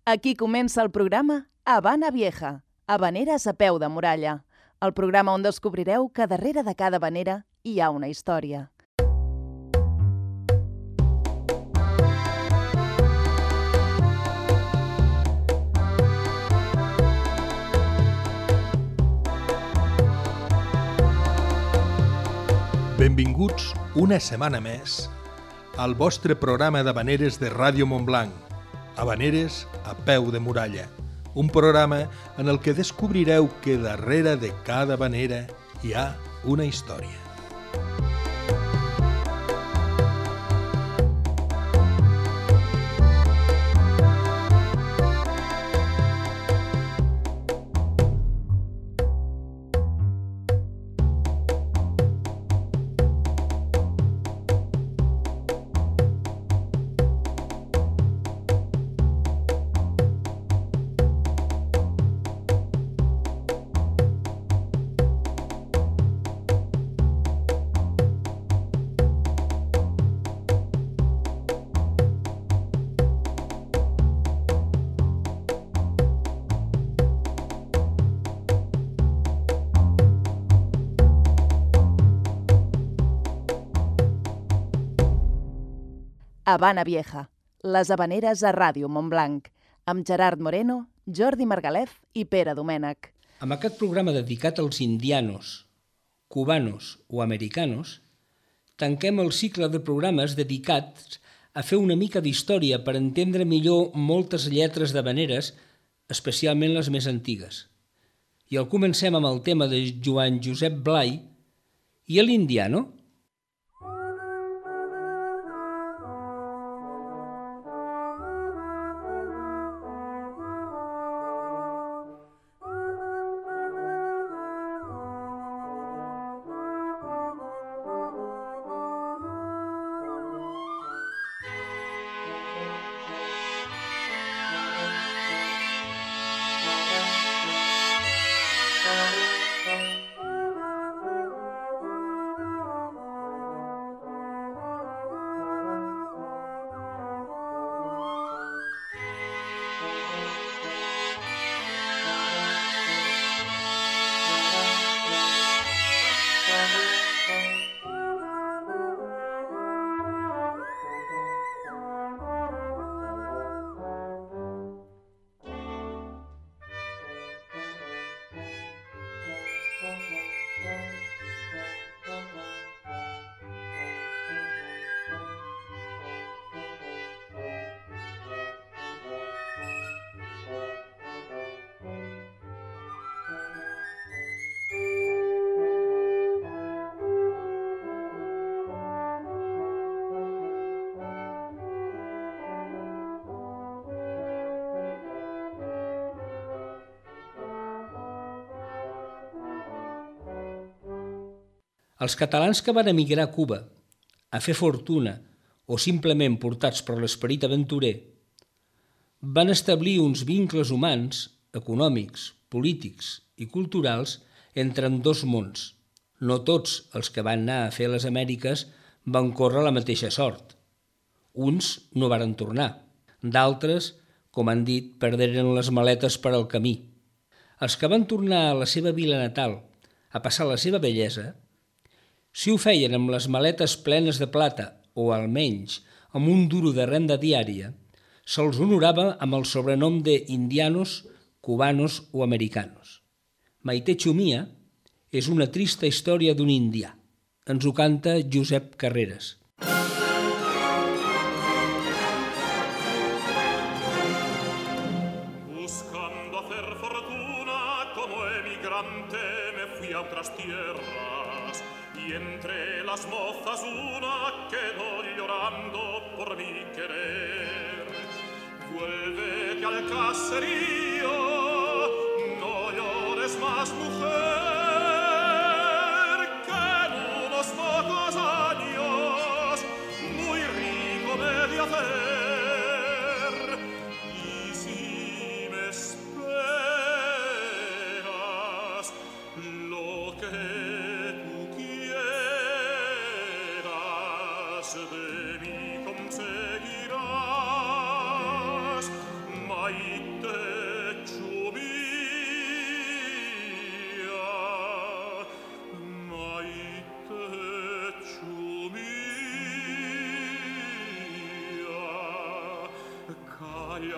Aquí comença el programa Habana Vieja, Habaneres a peu de muralla, el programa on descobrireu que darrere de cada habanera hi ha una història. Benvinguts una setmana més al vostre programa d'habaneres de Ràdio Montblanc, Habaneres a peu de muralla, un programa en el que descobrireu que darrere de cada habanera hi ha una història. Habana Vieja, les habaneres a Ràdio Montblanc, amb Gerard Moreno, Jordi Margalef i Pere Domènech. Amb aquest programa dedicat als indianos, cubanos o americanos, tanquem el cicle de programes dedicats a fer una mica d'història per entendre millor moltes lletres d'habaneres, especialment les més antigues. I el comencem amb el tema de Joan Josep Blai i l'indiano. Els catalans que van emigrar a Cuba a fer fortuna o simplement portats per l'esperit aventurer van establir uns vincles humans, econòmics, polítics i culturals entre ambdós mons. No tots els que van anar a fer les Amèriques van córrer la mateixa sort. Uns no varen tornar, d'altres, com han dit, perderen les maletes per al camí. Els que van tornar a la seva vila natal a passar la seva bellesa, si ho feien amb les maletes plenes de plata o, almenys, amb un duro de renda diària, se'ls honorava amb el sobrenom de indianos, cubanos o americanos. Maite Chumia és una trista història d'un indià. Ens ho canta Josep Carreras. Buscando hacer fortuna como emigrante me fui a otras tierras. Y entre las mozas una quedó llorando por mi querer. Vuélvete al caserío, no llores más, mujer, que en unos pocos años muy rico me he de hacer. Y si me esperas lo que de mí conseguirás, Maite.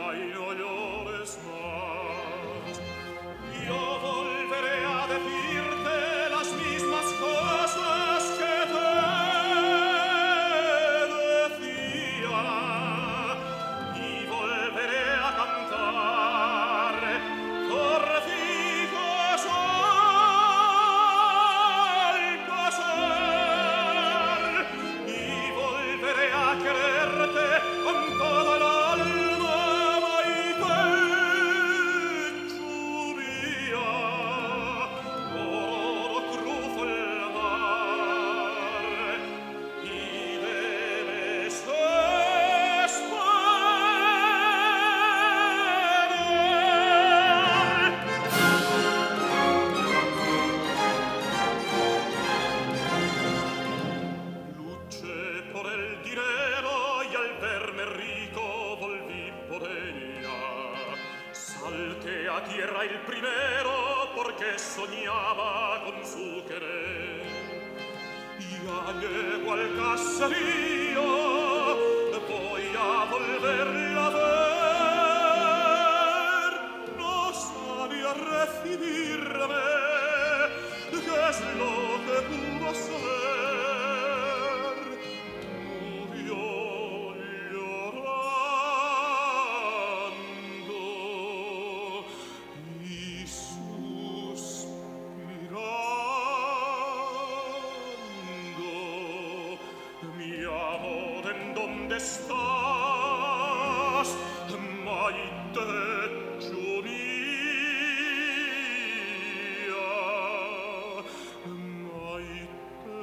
y no llores más. Yo volveré a decirte las mismas cosas que te decía y volveré a cantar corcijos al pasar y volveré a quererte con toda el alma, Maite Chubia. Oro cruzo el mar y debes luché por el dinero y al verme rico volví por ella. Salté a tierra el primero porque soñaba con su querer. Ya llego al caserío, voy a volverla a ver. No sabía recibirme, ¿qué es lo que pudo ser? Murió llorando y suspirando. Mi amor, ¿en dónde estás? Maite Chubia, Maite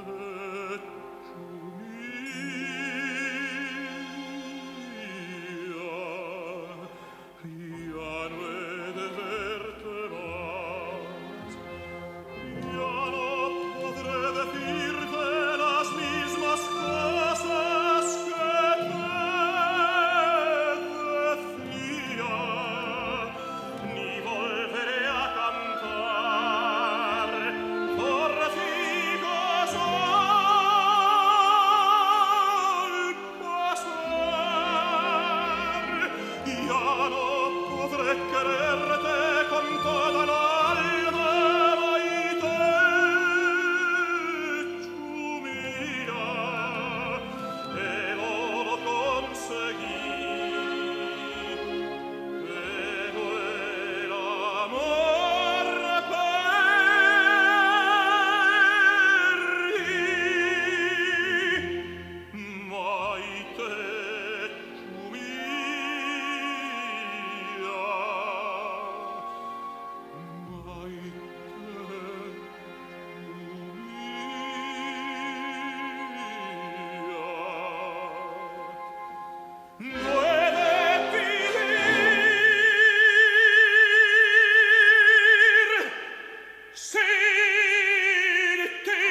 Chubia. Ya no he de verte más, ya no podré decirte las mismas cosas que te decía, ni volveré a cantar corcijos al pasar. Ya no podré quererte con toda el alma, Maite Chubia, pero lo conseguí, pero el amor perdí. Maite no he de vivir sin ti.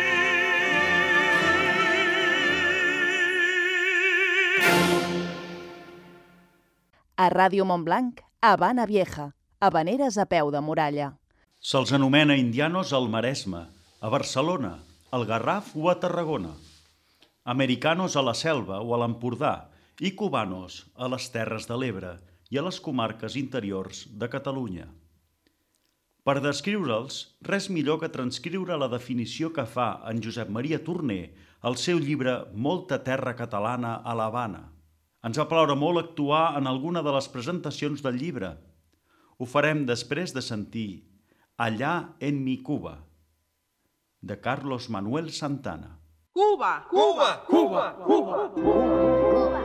A Ràdio Montblanc, Habana Vieja, habaneres a peu de muralla. Se'ls anomena indianos al Maresme, a Barcelona, al Garraf o a Tarragona, americanos a la Selva o a l'Empordà i cubanos a les Terres de l'Ebre i a les comarques interiors de Catalunya. Per descriure'ls, res millor que transcriure la definició que fa en Josep Maria Torner al seu llibre Molta terra catalana a l'Havana. Ens va plaure molt actuar en alguna de les presentacions del llibre. Ho farem després de sentir Allá en mi Cuba, de Carlos Manuel Santana. Cuba, Cuba, Cuba, Cuba, Cuba.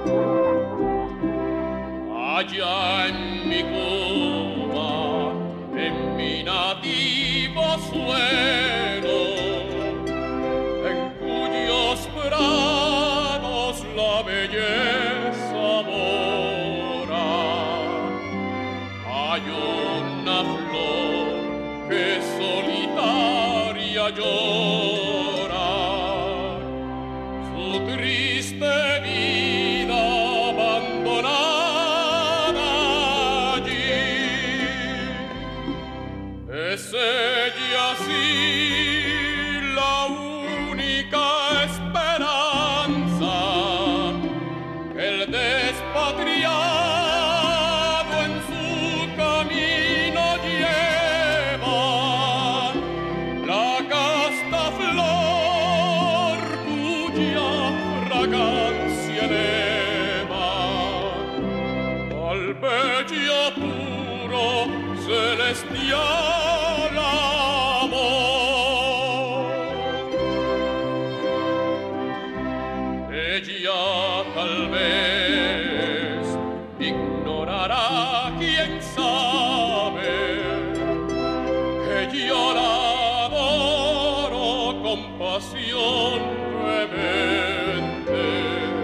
Allá en mi Cuba, en mi nativo suelo, en cuyos prados la belleza mora, hay una flor que solitaria llora su triste vida abandonada allí. Es ella sí la única esperanza que el despatriado esencia puro, celestial amor. Ella tal vez ignorará, quién sabe, que yo la adoro con pasión vehemente.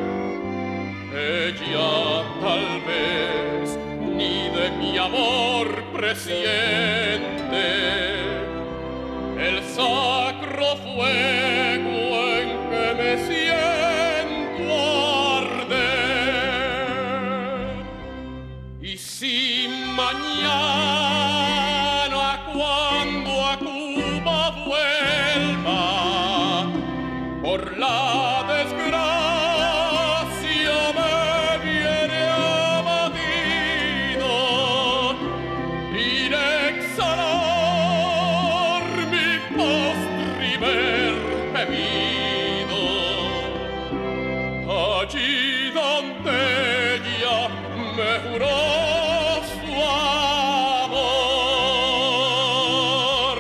Ella tal vez ni de mi amor presiente el sacro fuego en que me siento arder. Y si mañana cuando a Cuba vuelva por la desgracia me viene abatido, iré a exhalar mi postrimer gemido allí donde ella me juró su amor.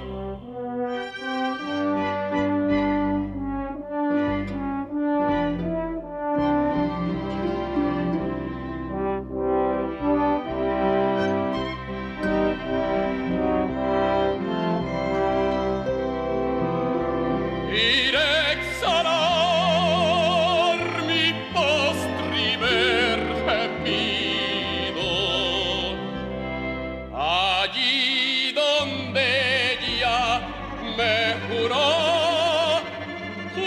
Iré a exhalar mi postrimer gemido allí donde ella me juró su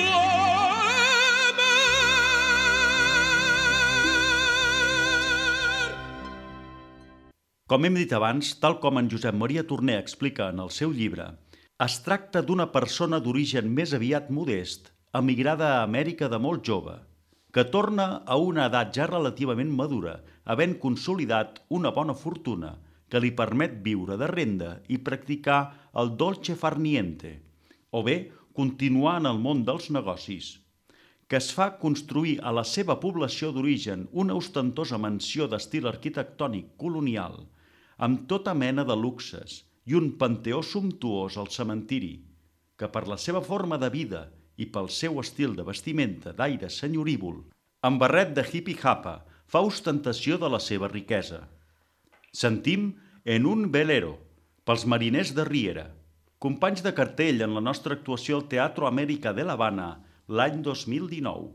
amor. Com hem dit abans, tal com en Josep Maria Torner explica en el seu llibre, es tracta d'una persona d'origen més aviat modest, emigrada a Amèrica de molt jove, que torna a una edat ja relativament madura, havent consolidat una bona fortuna que li permet viure de renda i practicar el dolce far niente, o bé continuar en el món dels negocis, que es fa construir a la seva població d'origen una ostentosa mansió d'estil arquitectònic colonial, amb tota mena de luxes i un panteó sumptuós al cementiri, que per la seva forma de vida i pel seu estil de vestimenta d'aire senyorívol, amb barret de hippie-hapa, fa ostentació de la seva riquesa. Sentim En un velero, pels mariners de Riera, companys de cartell en la nostra actuació al Teatro Amèrica de l'Havana l'any 2019.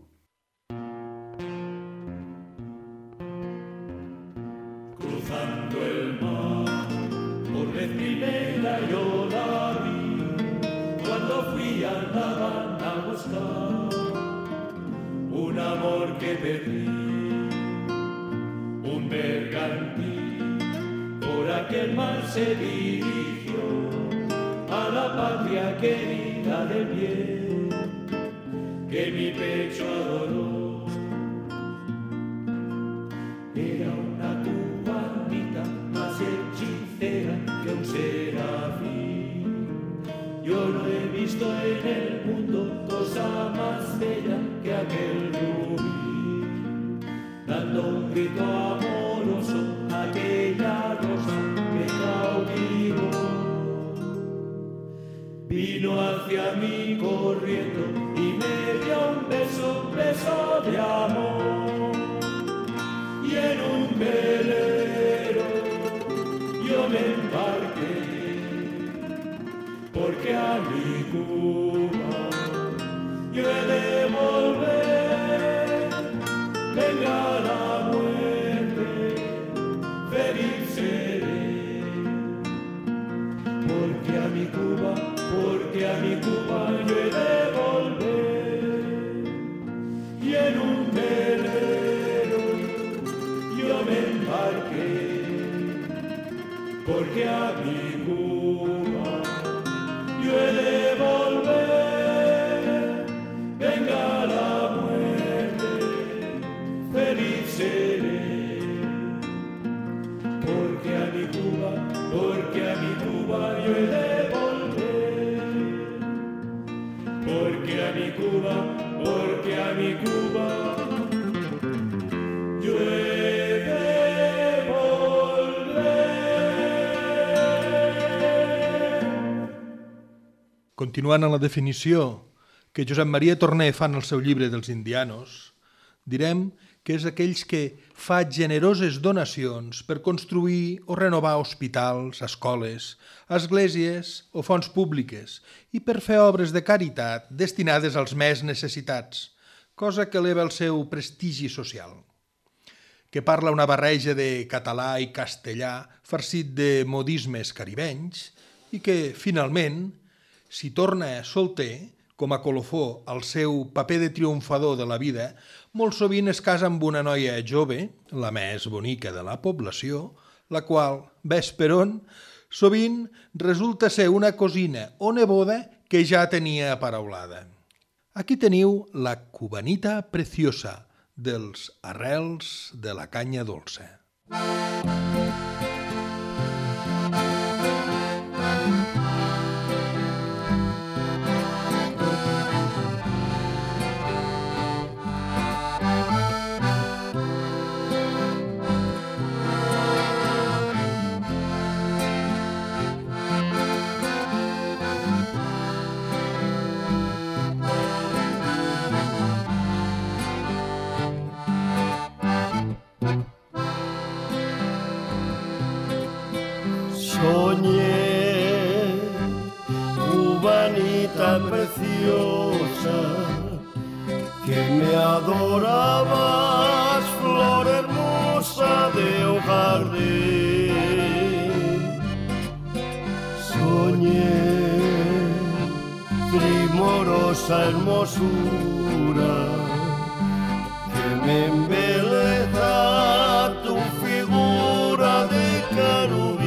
Cruzando el mar, por vez primera yo la vi, cuando fui a La Habana a buscar un amor que perdí, un bergantín. Por aquel mar se dirigió a la patria querida del bien, que mi pecho adoró. Era una cubanita más hechicera que un serafín. Yo no he visto en el mundo cosa más bella que aquel rubí, dando un grito amoroso a aquella rosa que cautivó. Vino hacia mí corriendo y me dio un beso, beso de amor. Y en un velero yo me embarqué, porque a mi Cuba yo he de volver. Venga la muerte, feliz seré, porque a mi Cuba yo he de volver. Y en un velero yo me embarqué, porque a mi Cuba yo he de volver. Venga la muerte, feliz seré, porque a mi Cuba yo he de volver. Porque a mi Cuba yo he de volver. Continuant amb la definició que Josep Maria Torner fa en el seu llibre dels indianos, direm que és aquells que fa generoses donacions per construir o renovar hospitals, escoles, esglésies o fonts públiques i per fer obres de caritat destinades als més necessitats, cosa que eleva el seu prestigi social. Que parla una barreja de català i castellà farcit de modismes caribenys i que, finalment, si torna solter, com a colofó al seu paper de triomfador de la vida, molt sovint es casa amb una noia jove, la més bonica de la població, la qual, ves per on, sovint resulta ser una cosina o neboda que ja tenia aparaulada. Aquí teniu la cubanita preciosa dels arrels de la canya dolça. Soñé, cubanita preciosa, que me adorabas, flor hermosa de un jardín. Soñé, primorosa hermosura, que me embeleza tu figura de querubín.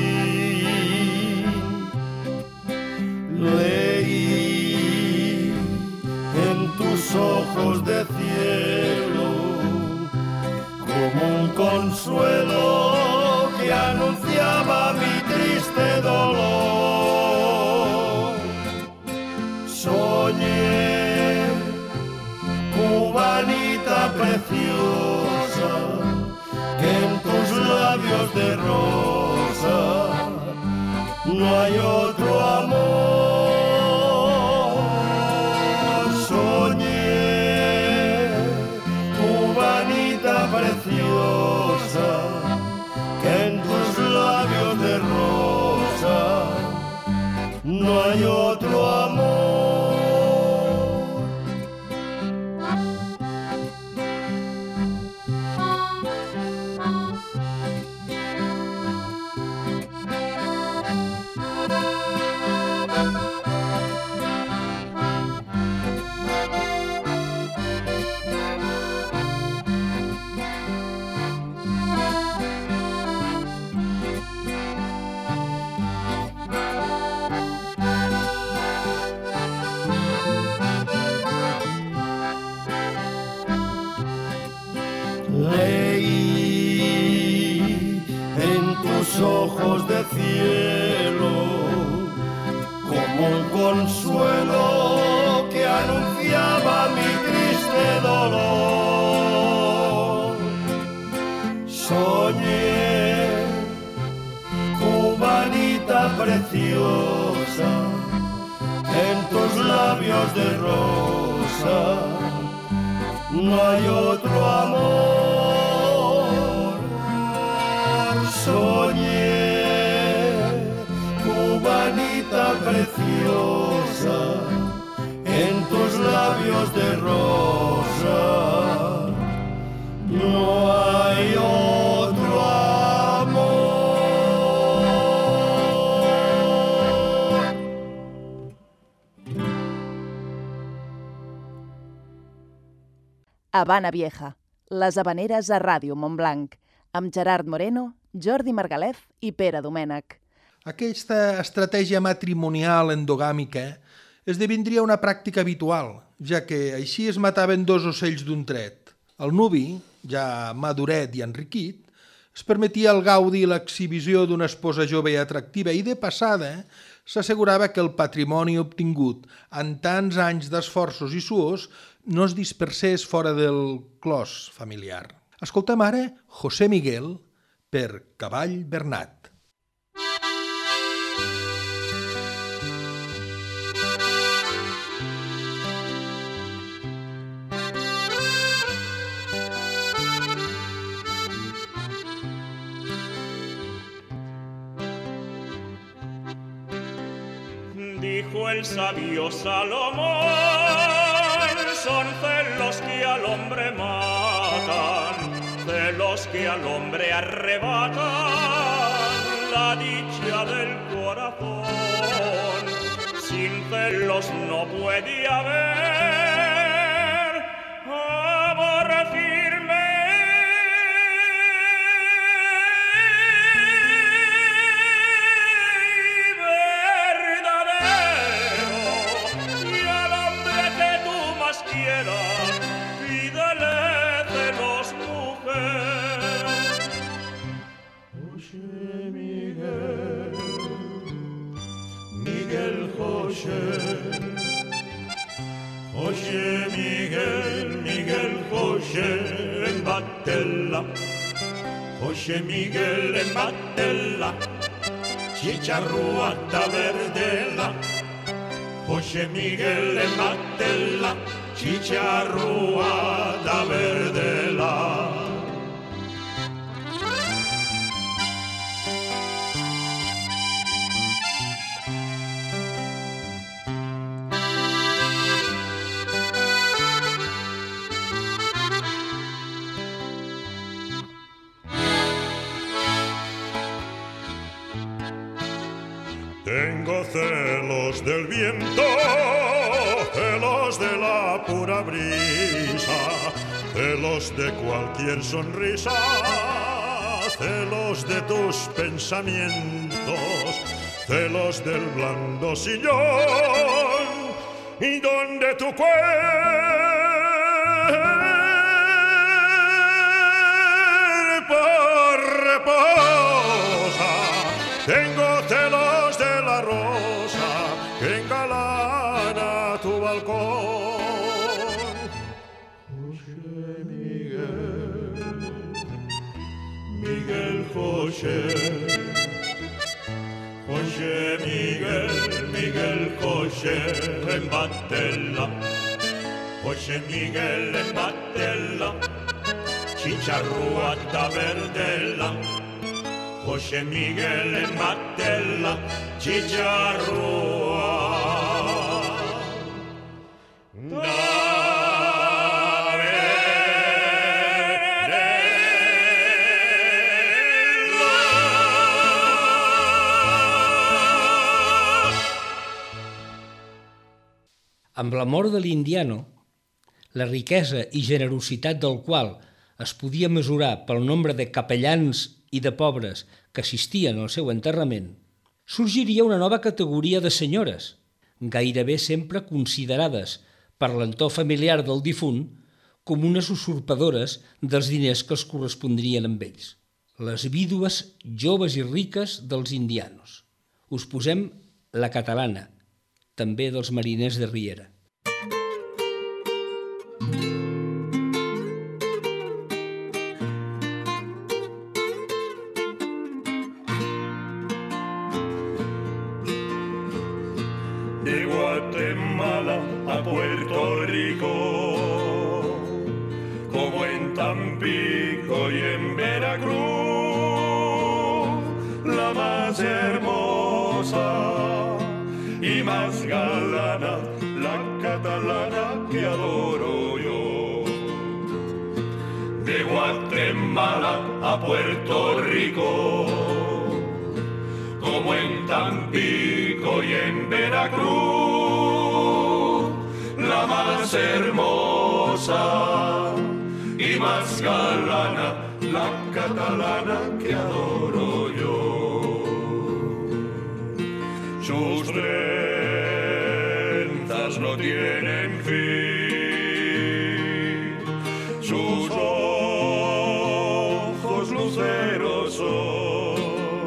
Leí en tus ojos de cielo como un consuelo que anunciaba mi triste dolor. Soñé, cubanita preciosa, que en tus labios de rosa no hay otro amor. Soñé, cubanita preciosa, que en tus labios de rosa no hay otro amor. Leí en tus ojos de cielo como un consuelo que anunciaba mi triste dolor. Soñé, cubanita preciosa, en tus labios de rosa no hay otro amor. Soñé, cubanita preciosa, en tus labios de rosa no hay otro amor. Habana Vieja, les habaneres a Ràdio Montblanc, amb Gerard Moreno, Jordi Margalef i Pere Domènech. Aquesta estratègia matrimonial endogàmica esdevindria una pràctica habitual, ja que així es mataven dos ocells d'un tret. El nuvi, ja maduret i enriquit, es permetia el gaudi i l'exhibició d'una esposa jove i atractiva i, de passada, s'assegurava que el patrimoni obtingut en tants anys d'esforços i suors no es dispersés fora del clos familiar. Escoltem ara José Miguel per Cavall Bernat. Dijo el sabio Salomón, son celos que al hombre matan, celos que al hombre arrebatan la dicha del corazón. Sin celos no puede haber amor firme y verdadero, y al hombre que tú más quieras, pídele celos, mujer. José Miguel, Miguel José, José Miguel, Miguel José en Batella, José Miguel en Batella, chicharruata verdela, José Miguel en Batella, chicharruata verdela. Tengo celos del viento, celos de la pura brisa, celos de cualquier sonrisa, celos de tus pensamientos, celos del blando sillón y donde tu cuerpo reposa. Tengo celos de la rosa que engalana tu balcón. José Miguel, Miguel José, José Miguel, Miguel José en Batella, José Miguel en Batella, chicharruata verdela, José Miguel en Batella, chicharrua. Amb la mort de l'Indiano, la riquesa i generositat del qual es podia mesurar pel nombre de capellans i de pobres que assistien al seu enterrament, sorgiria una nova categoria de senyores, gairebé sempre considerades per l'entorn familiar del difunt com unes usurpadores dels diners que els correspondrien amb ells. Les vídues joves i riques dels indianos. Us posem la catalana, també dels mariners de Riera. De Guatemala a Puerto Rico, como en Tampico y en Veracruz, la más hermosa y más galana, la catalana que adoro yo. De Guatemala a Puerto Rico, como en Tampico y en Veracruz, la más hermosa y más galana, la catalana que adoro yo. Sus trenzas no tienen fin, sus ojos luceros son,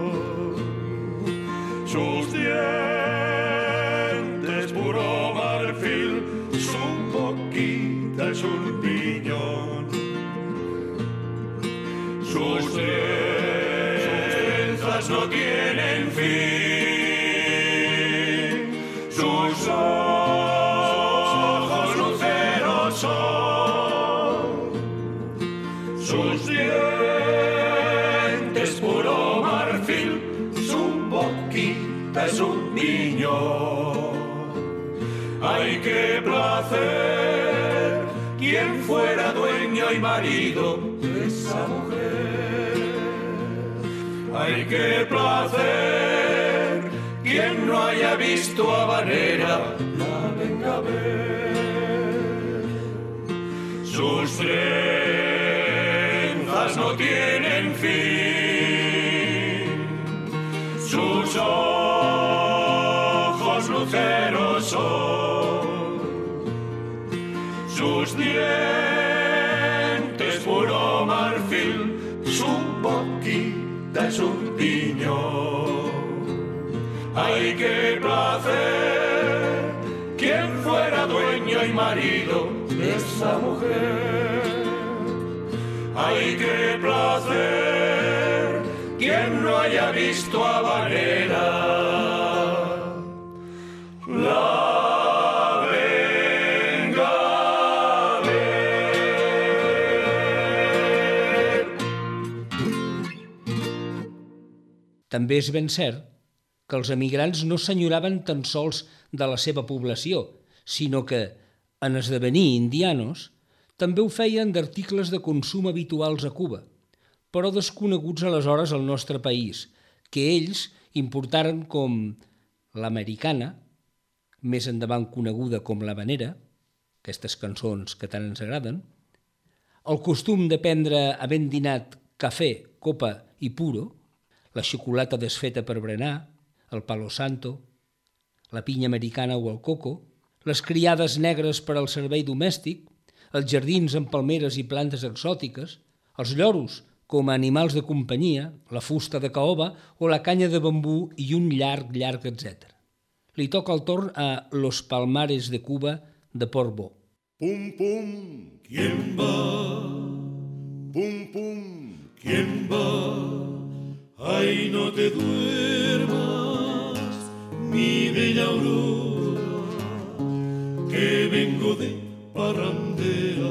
sus dientes puro marfil, su boquita es un piñón, sus trenzas no tienen fin, sus ojos luceros son, sus dientes puro marfil, su boquita es un niño. Ay, qué placer, quien fuera dueño y marido de esa mujer. Ay, qué placer, quien no haya visto habanera, la venga a ver. Sus trenzas no tienen fin, sus ojos luceros son, sus dientes puro marfil, su boquita es un piñón. Ay, qué placer, quien fuera dueño y marido de esa mujer. Ay, qué placer, quien no haya visto habanera, la venga a ver. També és ben cert que els emigrants no s'enyoraven tan sols de la seva població, sinó que, en esdevenir indianos, també ho feien d'articles de consum habituals a Cuba, però desconeguts aleshores al nostre país, que ells importaren com l'americana, més endavant coneguda com l'habanera, aquestes cançons que tant ens agraden, el costum de prendre havent dinat cafè, copa i puro, la xocolata desfeta per berenar, el palo santo, la pinya americana o el coco, les criades negres per al servei domèstic, els jardins amb palmeres i plantes exòtiques, els lloros com a animals de companyia, la fusta de caoba o la canya de bambú i un llarg, etc. Li toca el torn a Los Palmares de Cuba de Portbó. Pum, pum, ¿quién va? Pum, pum, ¿quién va? Ay, no te duermas, mi bella Aurora, que vengo de parrandera.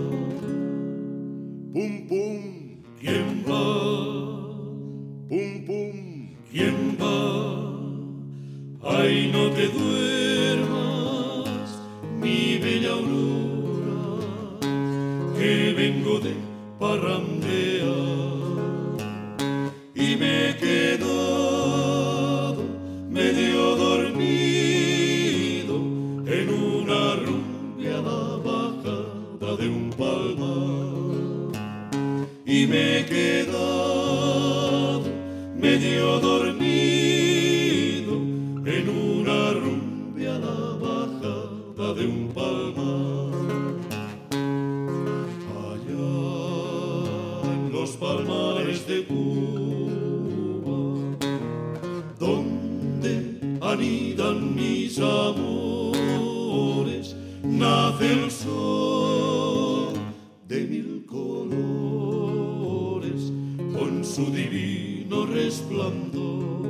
Pum, pum, ¿quién va? Pum, pum, ¿quién va? Ay, no te duermas, mi bella Aurora, que vengo de parrandera. Y me he quedado medio dormido en una rumbeada bajada de un palmar. Y me he quedado medio dormido en una rumbeada bajada de un palmar. Allá en los palmares de Cuba, donde anidan mis amores, nace el sol de mil colores con su divino resplandor.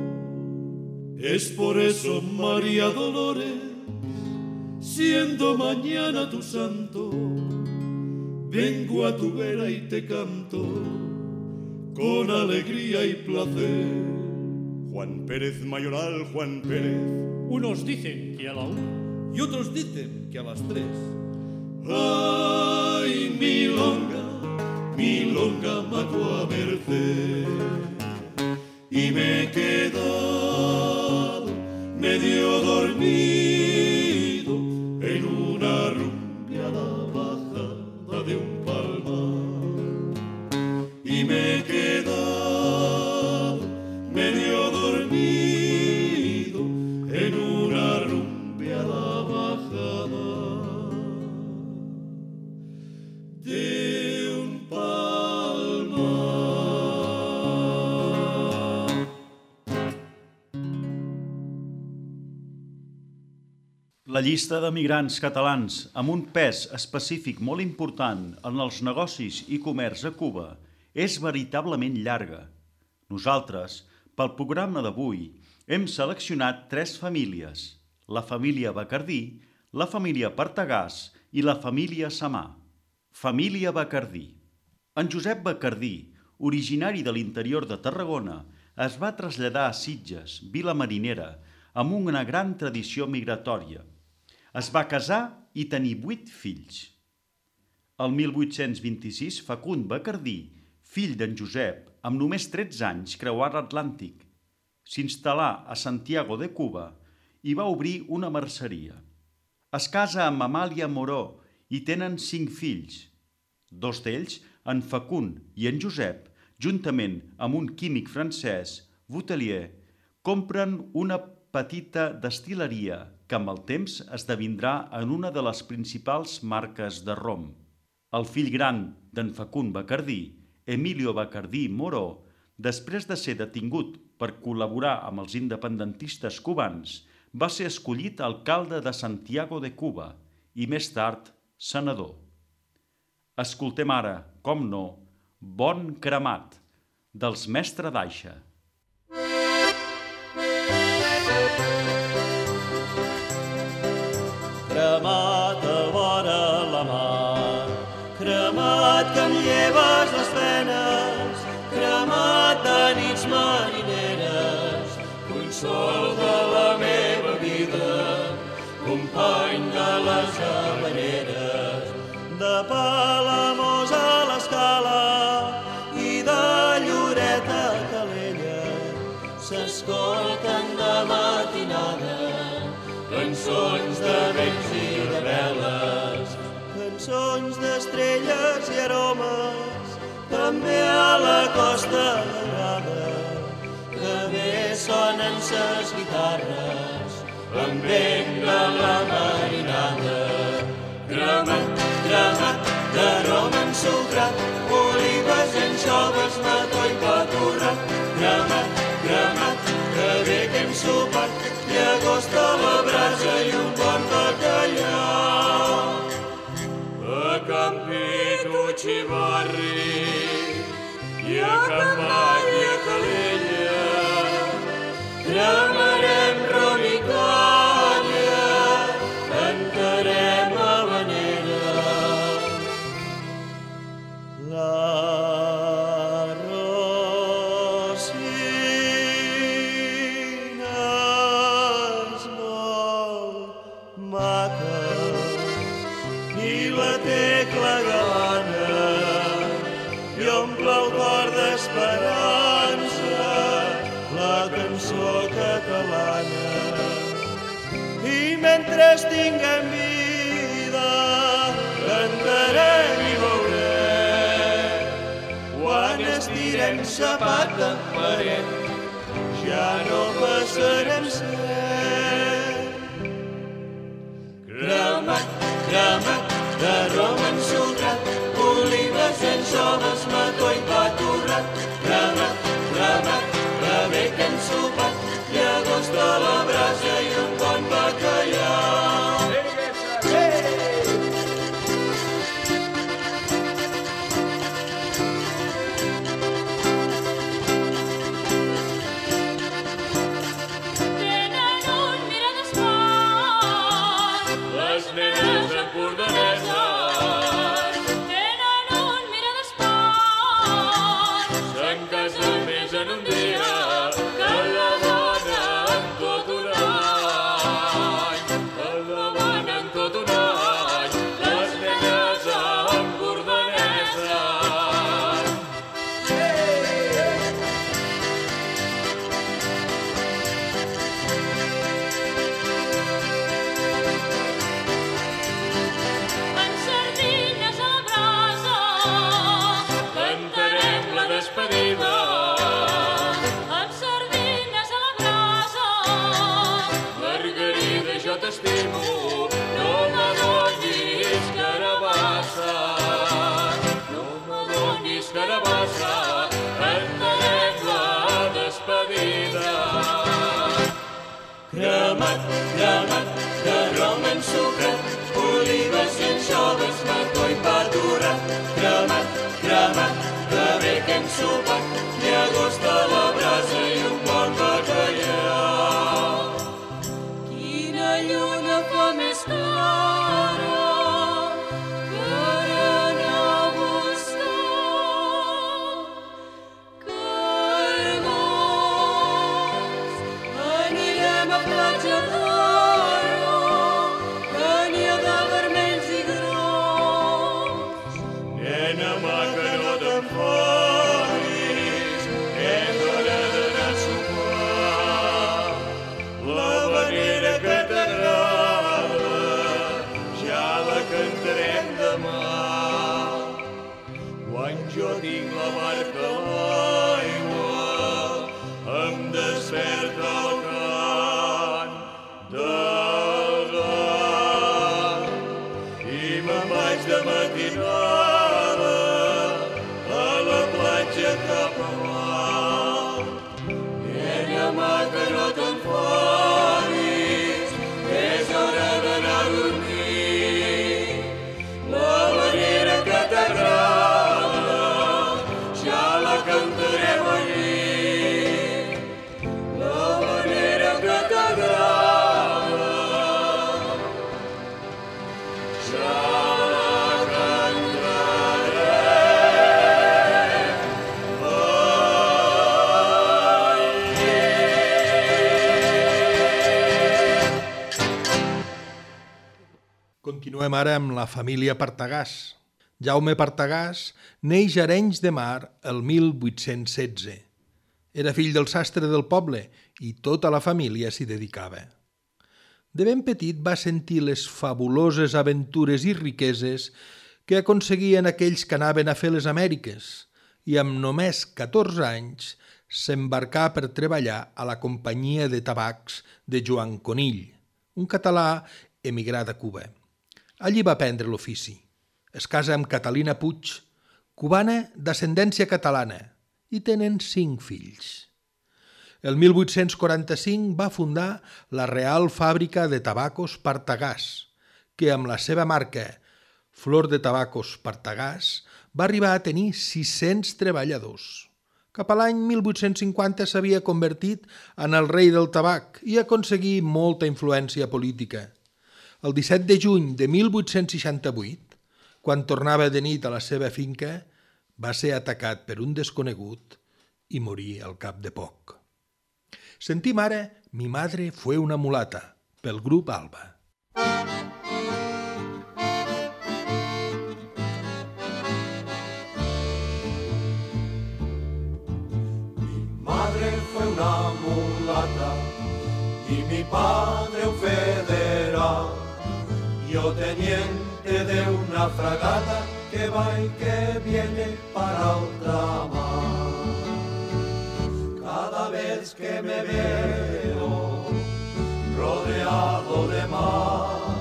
Es por eso, María Dolores, siendo mañana tu santo, vengo a tu vera y te canto con alegría y placer. Juan Pérez Mayoral, Juan Pérez. Unos dicen que a la 1 y otros dicen que a las 3. Ay, milonga, mato a merced. Y me he quedado medio dormido en una rumbeada bajada de un palmar. Y me he quedado medio dormido en una rumbeada bajada de un palmar. La llista de migrants catalans amb un pes específic molt important en els negocis i comerç a Cuba és veritablement llarga. Nosaltres, pel programa d'avui, hem seleccionat 3 famílies: la família Bacardí, la família Partagàs i la família Samà. Família Bacardí. En Josep Bacardí, originari de l'interior de Tarragona, es va traslladar a Sitges, vila marinera, amb una gran tradició migratòria. Es va casar i tenir 8 fills. El 1826, Facund Bacardí, fill d'en Josep, amb només 13 anys creuà l'Atlàntic. S'instal·là a Santiago de Cuba i va obrir una merceria. Es casa amb Amàlia Moró i tenen 5 fills. 2 d'ells, en Facund i en Josep, juntament amb un químic francès, Boutelier, compren una petita destil·leria que amb el temps esdevindrà en una de les principals marques de rom. El fill gran d'en Facund Bacardí, Emilio Bacardí Moró, després de ser detingut per col·laborar amb els independentistes cubans, va ser escollit alcalde de Santiago de Cuba i més tard senador. Escoltem ara, com no, Bon Cremat, dels Mestre d'Aixa. Cremat a vora la mar, cremat que em lleves les penes, cremat de nits marineres, consol de la meva vida, company de les habaneres, de Palamós a l'Escala i de Lloret a Calella, s'escolten de matinada cançons de vents i de veles, cançons d'estrelles i aromes, també a la Costa Daurada, que bé sonen ses guitarres, amb vent de la marinada. Cremat, cremat, d'aroma ensucrat, olives, anxoves, mató i pa torrat. Cremat, cremat, que bé que hem sopat, llagost a la brasa i un bon bacallà. A Campito, Xivarri, i a Can Vall i a Calella, cremarem rom i canya, cantarem habanera. Mentre tinguem vida, cantarem i veurem. Quan estirem sa pata en paret, ja no passarem set. Cremat, cremat, d'aroma ensucrat, olives, anxoves, mató i pa torrat. Cremat, cremat, que bé que hem sopat, llagost a la brasa i un bon bacallà. Tenen un mirar d'esport, Les nenes empordaneses, tenen un mirar d'esport, se'n casen més en un dia que la dona en tot un any. Que la dona en tot un any, les nenes empordaneses. en sardines a la brasa, Cantarem la despedida, en sardines a la brasa, Margarida, jo t'estimo, no m'adonis carabassa, no m'adonis carabassa, cantarem la despedida. Cremat, cremat, d'aroma ensucrat, olives i anxoves, mató i pa torrat. Cremat, cremat, que bé que hem sopat, llagost a la brasa i un bon bacallà. quina lluna fa més clara per anar a buscar cargols. Anirem a platja d'Aro, Continuem ara amb la família Partagàs. Jaume Partagàs neix a Arenys de Mar el 1816. Era fill del sastre del poble i tota la família s'hi dedicava. De ben petit va sentir les fabuloses aventures i riqueses que aconseguien aquells que anaven a fer les Amèriques i amb només 14 anys s'embarcà per treballar a la companyia de tabacs de Joan Conill, un català emigrat a Cuba. Allí va aprendre l'ofici. Es casa amb Catalina Puig, cubana d'ascendència catalana, i tenen 5 fills. El 1845 va fundar la Real Fàbrica de Tabacos Partagàs, que amb la seva marca Flor de Tabacos Partagàs va arribar a tenir 600 treballadors. Cap a l'any 1850 s'havia convertit en el rei del tabac i aconseguí molta influència política. El 17 de juny de 1868, quan tornava de nit a la seva finca, va ser atacat per un desconegut i morí al cap de poc. Sentim ara Mi madre fue una mulata, pel grup Alba. Fue una mulata y mi padre un federal, yo teniente de una fragata que va y que viene para ultramar. Cada vez que me veo rodeado de mar,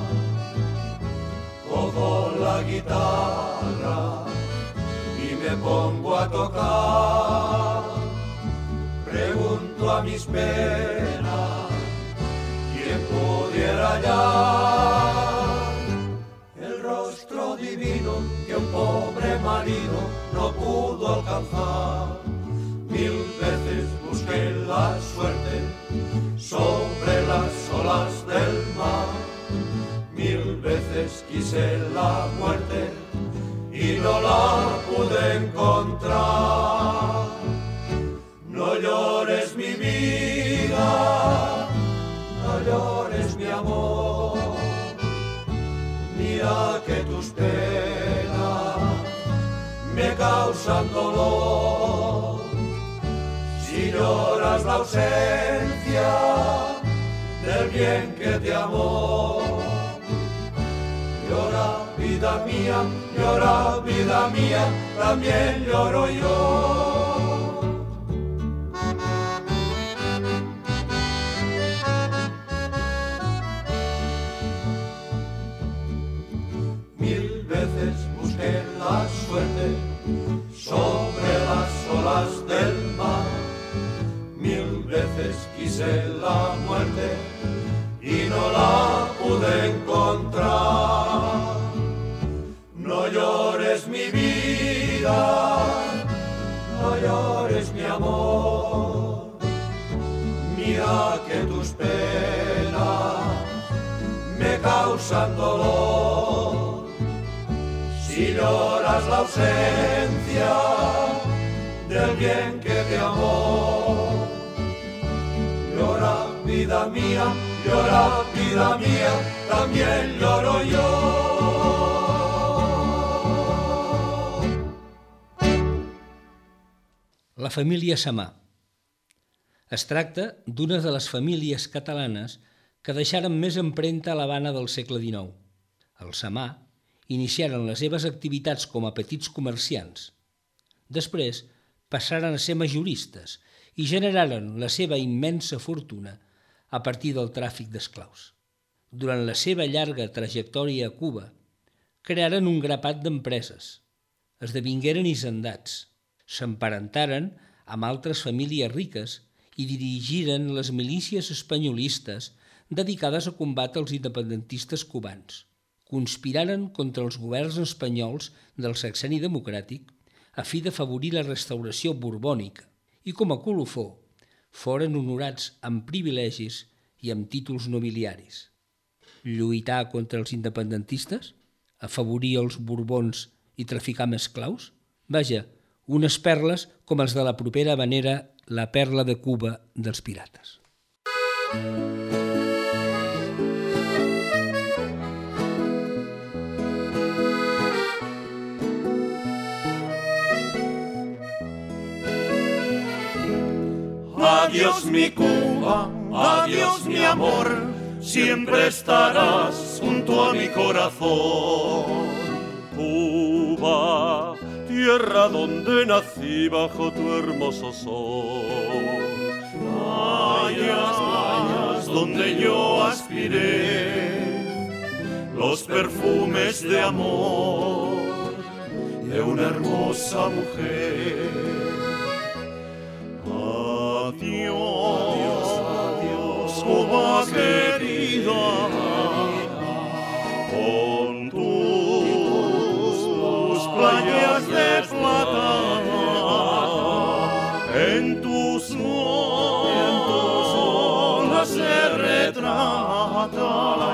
cojo la guitarra y me pongo a tocar. Pregunto a mis penas, ¿quién pudiera hallar el rostro divino que un pobre marino no pudo alcanzar? 1000 veces busqué la suerte sobre las olas del mar, 1000 veces quise la muerte y no la pude encontrar. No llores mi vida, no llores mi amor, mira que tus penas me causan dolor. Si lloras la ausencia del bien que te amó, llora vida mía, también lloro yo. 1000 veces busqué la suerte sobre las olas del mar, 1000 veces quise la muerte y no la pude encontrar. No llores mi vida, no llores mi amor, mira que tus penas me causan dolor. Si lloras la ausencia del bien que te amó, llora vida mía, también lloro yo. La família Samà. Es tracta d'una de les famílies catalanes que deixaren més empremta a l'Havana del segle XIX. Els Samà iniciaren les seves activitats com a petits comerciants. Després passaren a ser majoristes i generaren la seva immensa fortuna a partir del tràfic d'esclaus. Durant la seva llarga trajectòria a Cuba, crearen un grapat d'empreses, esdevingueren hisendats, s'emparentaren amb altres famílies riques i dirigiren les milícies espanyolistes dedicades a combatre els independentistes cubans. Conspiraren contra els governs espanyols del Sexenni Democràtic a fi d'afavorir la restauració borbònica i, com a colofó, foren honorats amb privilegis i amb títols nobiliaris. Lluitar contra els independentistes? Afavorir els borbons i traficar amb esclaus? Vaja, unes perles com els de la propera habanera La perla de Cuba dels pirates. Adiós mi Cuba, adiós mi amor, siempre estarás junto a mi corazón. Cuba, tierra donde nací bajo tu hermoso sol. Playas donde yo aspiré los perfumes de amor de una hermosa mujer. Adiós, adiós, Cuba querida, con tus playas de plata, en tus olas se retrata la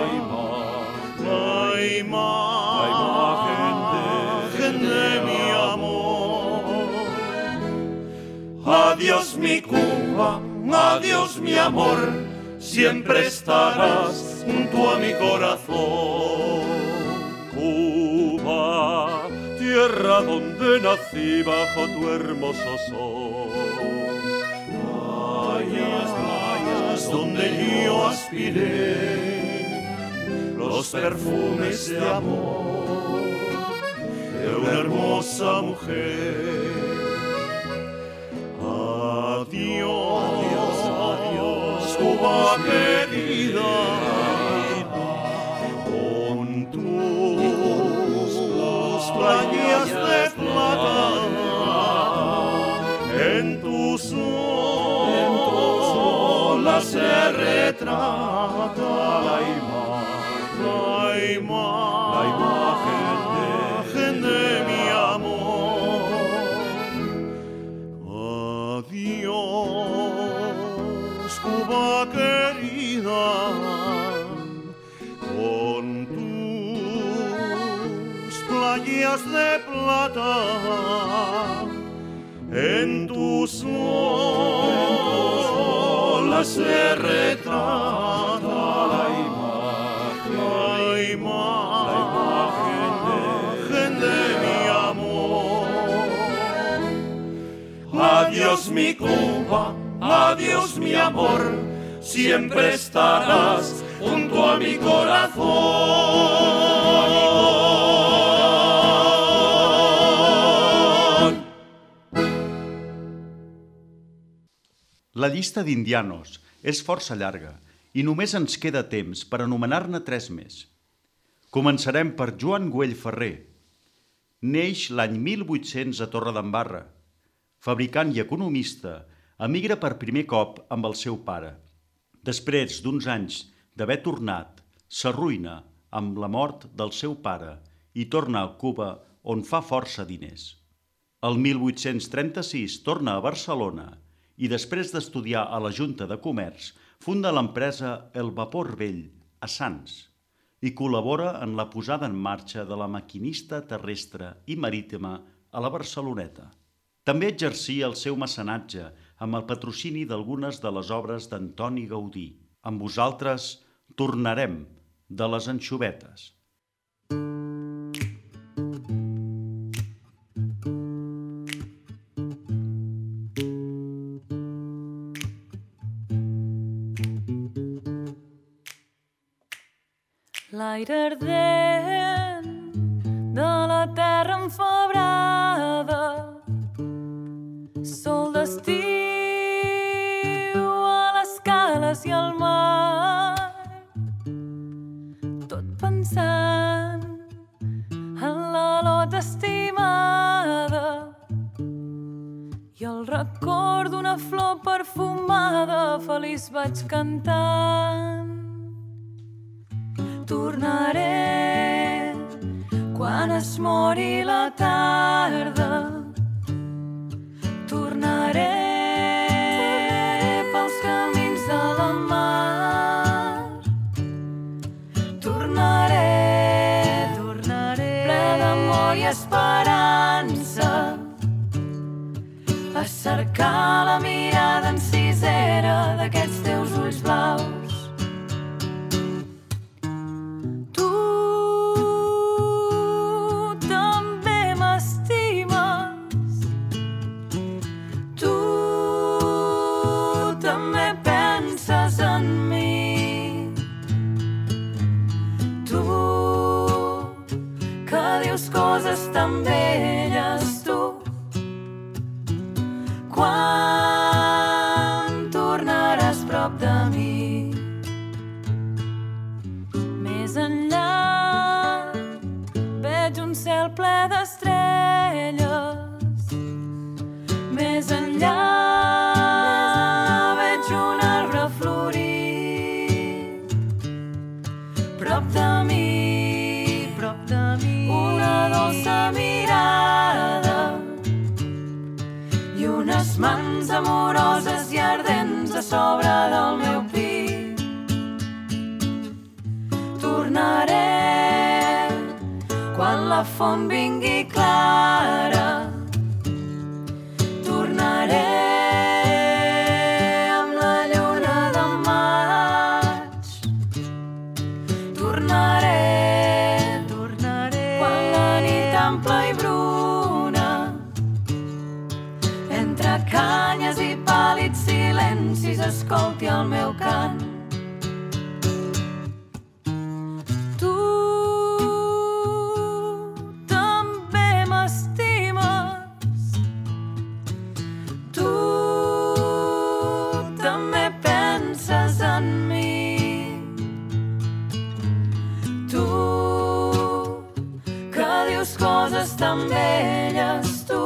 imagen de mi amor. Adiós mi Cuba, adiós mi amor, siempre estarás junto a mi corazón. Cuba, tierra donde nací bajo tu hermoso sol. Playas donde yo aspiré los perfumes de amor de una hermosa mujer. Adiós, adiós, Cuba querida, con tus playas de plata, en tus olas se retrata la imagen de mi amor. Adiós, Cuba querida, con tus playas de plata, en tus olas se retrata la imagen de mi amor. Adiós mi Cuba, adiós mi amor, siempre estarás junto a mi corazón. La llista d'indianos és força llarga i només ens queda temps per anomenar-ne 3 més. Començarem per Joan Güell Ferrer. Neix l'any 1800 a Torredembarra. Fabricant i economista, emigra per primer cop amb el seu pare. Després d'uns anys d'haver tornat, s'arruïna amb la mort del seu pare i torna a Cuba, on fa força diners. El 1836 torna a Barcelona i després d'estudiar a la Junta de Comerç, funda l'empresa El Vapor Vell, a Sants, i col·labora en la posada en marxa de la maquinista terrestre i marítima a la Barceloneta. També exercia el seu mecenatge amb el patrocini d'algunes de les obres d'Antoni Gaudí. Amb vosaltres tornarem de les anxovetes. L'aire ardent de la terra enfebrada, sol d'estiu a les cales i al mar, tot pensant en la lot estimada i el record d'una flor perfumada, feliç vaig cantant. Tornaré quan es mori la tarda. Tornaré pels camins de la mar. Tornaré ple d'amor i esperança a cercar la mirada encisera d'aquests teus ulls blaus. prop de mi. Més enllà veig un cel ple d'estrelles. Més enllà veig un arbre florit. Prop de mi, una dolça mirada i unes mans amoroses i ardents a sobre del meu pit. Tornaré quan la font vingui clara. Tornaré amb la lluna de maig. Tornaré quan la nit ampla i bruna, entre canyes i pàl·lids silencis, escolti el meu cant. Tu també m'estimes, tu també penses en mi, tu que dius coses tan belles, tu.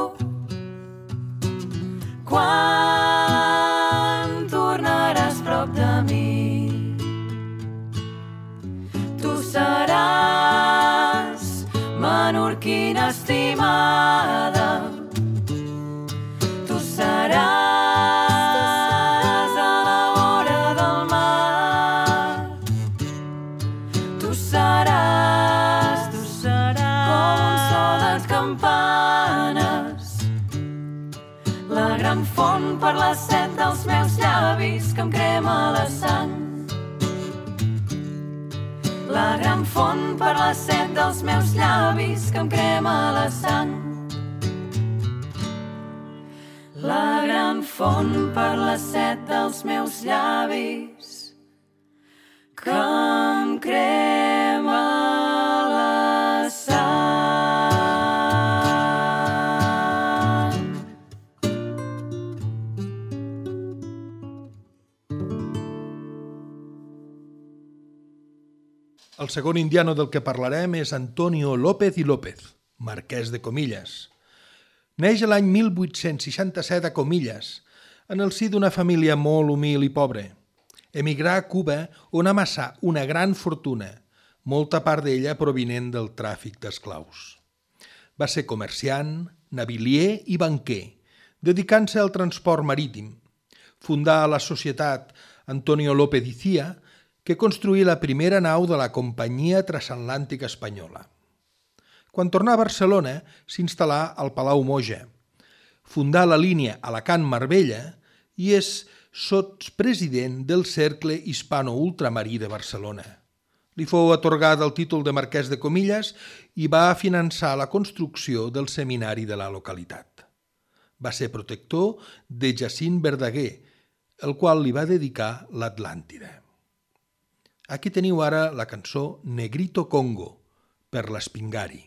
Quan tornaràs prop de mi, tu seràs menorquina estimada, tu seràs a la vora del mar, tu seràs com un so de campanes, la gran font per la set dels meus llavis que em crema la sang. La gran font per la set dels meus llavis que em crema la sang. La gran font per la set dels meus llavis que em crema la sang. El segon indiano del que parlarem és Antonio López y López, marquès de Comillas. Neix l'any 1867 a Comillas, en el si d'una família molt humil i pobre. Emigrà a Cuba, on amassà una gran fortuna, molta part d'ella provinent del tràfic d'esclaus. Va ser comerciant, navilier i banquer, dedicant-se al transport marítim. Fundà la societat Antonio López y Cía, que construí la primera nau de la Companyia Transatlàntica Espanyola. Quan tornà a Barcelona, s'instal·là al Palau Moja. Fundà la línia Alacant-Marbella i és sotspresident del Cercle Hispano-Ultramarí de Barcelona. Li fou atorgat el títol de marquès de Comillas i va finançar la construcció del seminari de la localitat. Va ser protector de Jacint Verdaguer, el qual li va dedicar l'Atlàntida. Aquí teniu ara la cançó Negrito Congo, per l'Espingari.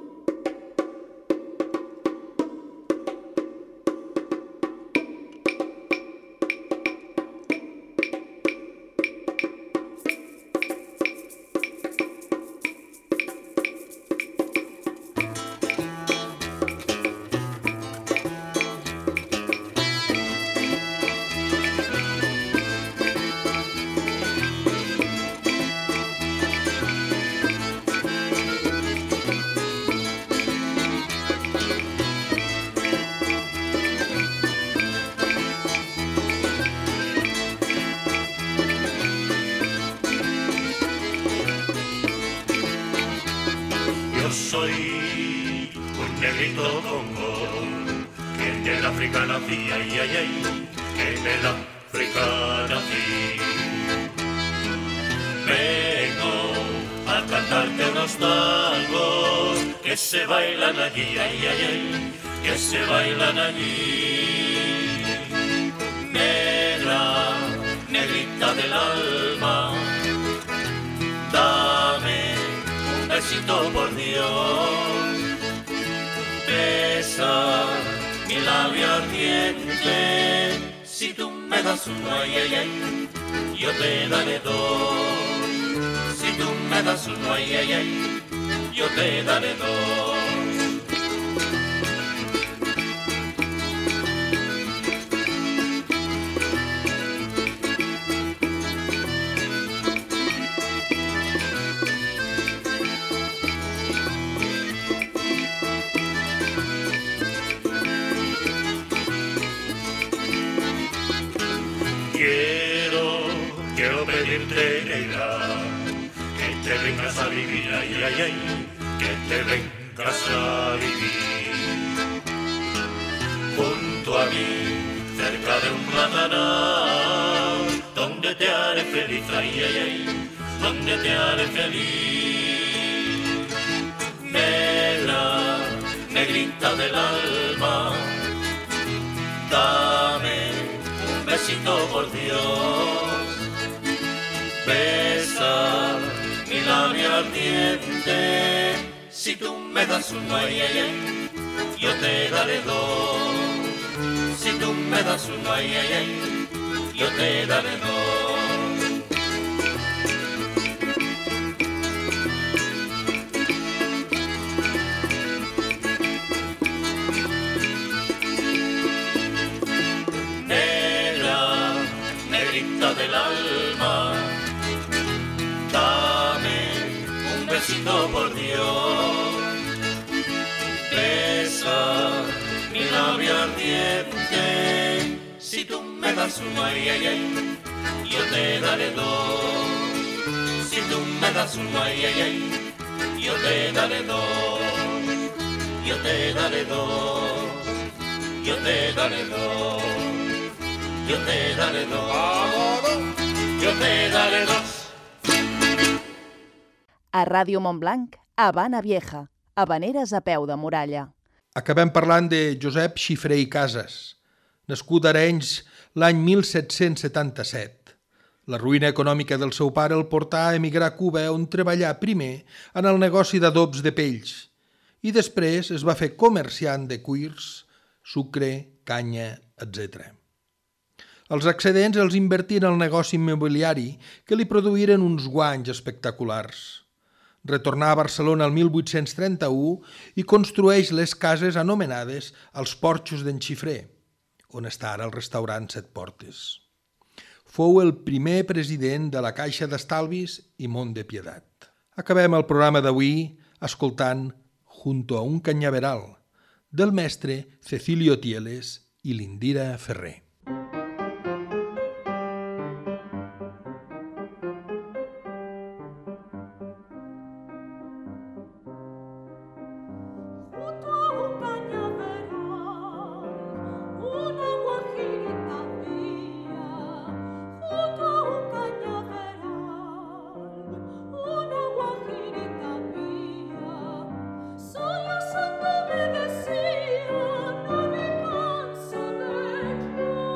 Soy un negrito Congo que en el África nací, ay, ay, ay, que en el África nací. Vengo a cantarte unos tangos que se bailan allí, ay, ay, ay, que se bailan allí. Negra, negrita del alma, dame besito por Dios, besa mi labio ardiente, si tú me das un ay, ay, ay, yo te daré dos. Si tú me das uno, ay, ay, ay, yo te daré dos. Quiero pedirte, negra, que te vengas a vivir, ay, ay, ay, que te vengas a vivir junto a mí, cerca de un platanal, donde te haré feliz, ay, ay, ay, donde te haré feliz. Negra, negrita del alma, dame un besito por Dios. Besa mi labio ardiente, si tú me das uno, ay, ay, ay, yo te daré dos. Si tú me das uno, ay, ay, ay, yo te daré dos. Negra, negrita del alma, besito por Dios, besa mi labio ardiente, si tú me das uno, ay, ay, ay, yo te daré dos. Si tú me das uno, ay, ay, ay, yo te daré dos. Yo te daré dos. Yo te daré dos. Yo te daré dos. Yo te daré dos. A Ràdio Montblanc, Habana Vieja, Havaneres a peu de muralla. Acabem parlant de Josep Xifré i Casas, nascut a Arenys l'any 1777. La ruïna econòmica del seu pare el portà a emigrar a Cuba, on treballà primer en el negoci d'adobs de pells i després es va fer comerciant de cuirs, sucre, canya, etc. Els excedents els invertí en el negoci immobiliari que li produïren uns guanys espectaculars. Retornà a Barcelona el 1831 i construeix les cases anomenades els Porxos d'en Xifré, on està ara el restaurant Set Portes. Fou el primer president de la Caixa d'Estalvis i Mont de Piedat. Acabem el programa d'avui escoltant Junto a un cañaveral, del mestre Cecilio Tieles i l'Indira Ferrer. Sollozando me decía, no me canso de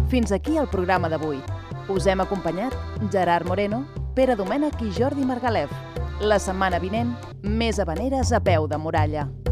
Fins aquí el programa d'avui. Us hem acompanyat Gerard Moreno, Pere Domènech i Jordi Margalef. La setmana vinent, més Havaneres a peu de muralla.